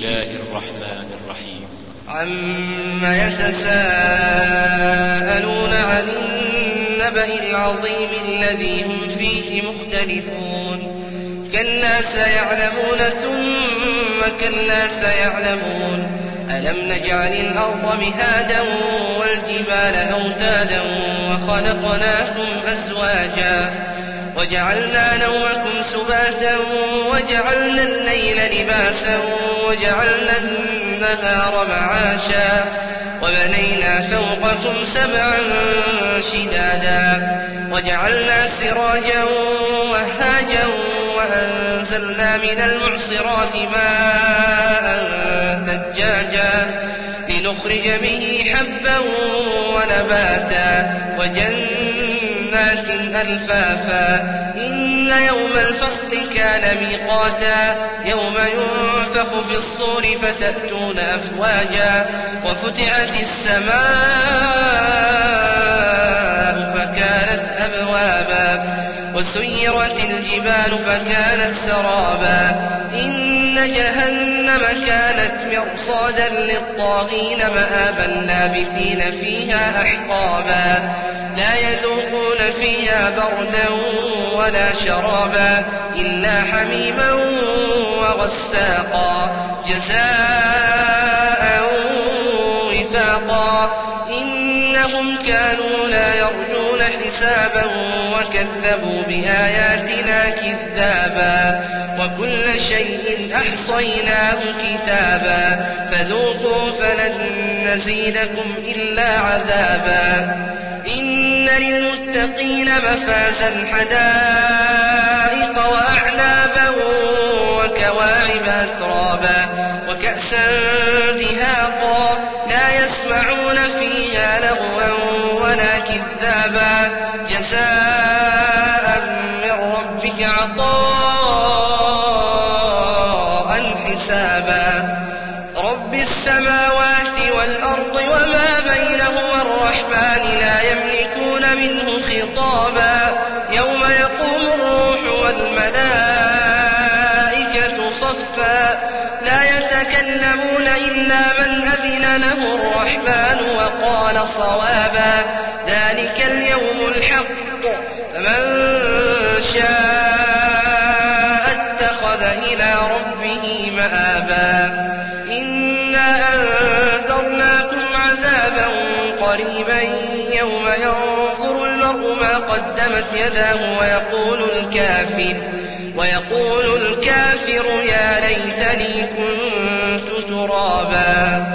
الله الرحمن الرحيم. عم يتساءلون عن النبأ العظيم الذي هم فيه مختلفون كلا سيعلمون ثم كلا سيعلمون ألم نجعل الأرض مهادا والجبال أوتادا وخلقناكم أزواجا وجعلنا نومكم سباتا وجعلنا الليل لباسا وجعلنا النهار معاشا وبنينا فوقكم سبعا شدادا وجعلنا سراجا وهاجا وأنزلنا من المعصرات ماء ثجاجا لنخرج به حبا ونباتا وجنات ألفافا إن يوم الفصل كان ميقاتا يوم ينفخ في الصور فتأتون أفواجا وفتحت السماء فكانت أبوابا وسيرت الجبال فكانت سرابا إن جهنم كانت مرصادا للطاغين مآبا لابثين فيها أحقابا لا يذوقون فيها بردا ولا شرابا إلا حميما وغساقا جزاء وفاقا إنهم كانوا لا يرجون حسابا وكذبوا بآياتنا كذابا وكل شيء أحصيناه كتابا فذوقوا فلن نزيدكم إلا عذابا إن للمتقين مفازا حدائق وأعنابا وكواعب أترابا وكأسا دهاقا لا يسمعون فيها لغوا ولا كذابا جزاء من ربك عطاء حسابا رب السماوات والأرض وما بينهما الرحمن لا يملكون منه خطابا يوم يقوم الروح والملائكة صفا لا يتكلمون إلا من أذن له الرحمن وقال صوابا ذلك اليوم الحق فمن شاء اتخذ إلى ربه مآبا إنا أنذرناكم عذابا قريبا يوم ينظر المرء ما قدمت يداه ويقول الكافر يا ليتني كنت ترابا.